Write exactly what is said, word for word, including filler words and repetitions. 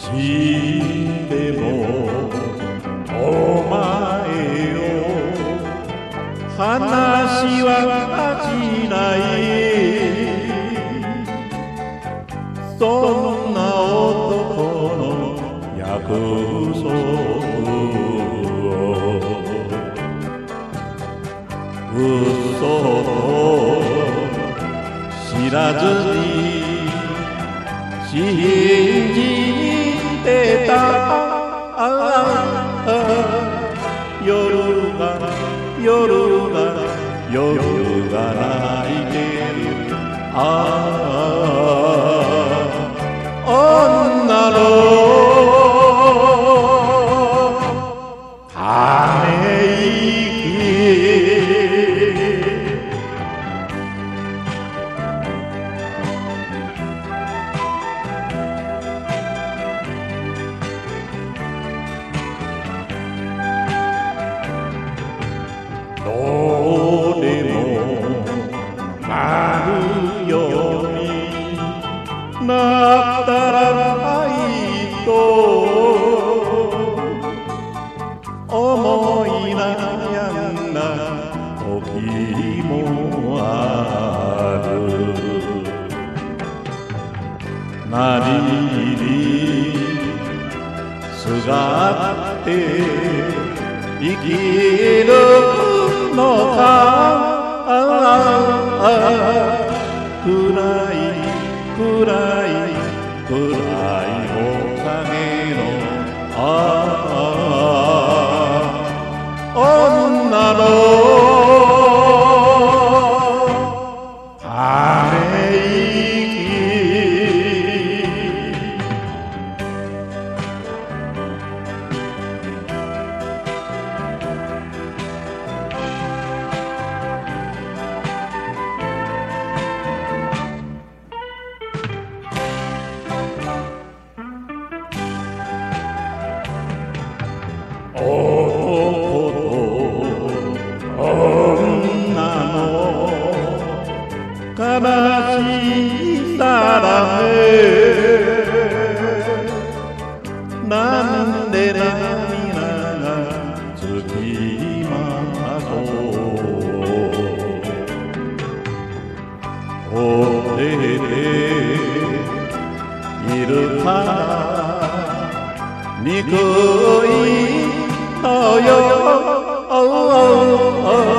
してもお前よ話はしないそんな男の約束を嘘と知らずに信じてた夜が夜が夜が泣いてるああ女のため息どうでもなるようになったらいいと思い悩んだ時もあるなりにすがって生きるのか暗い暗い暗いおかげのああ女のため息男と女の悲しさだねなんで涙がつきまと追っているから憎いのよ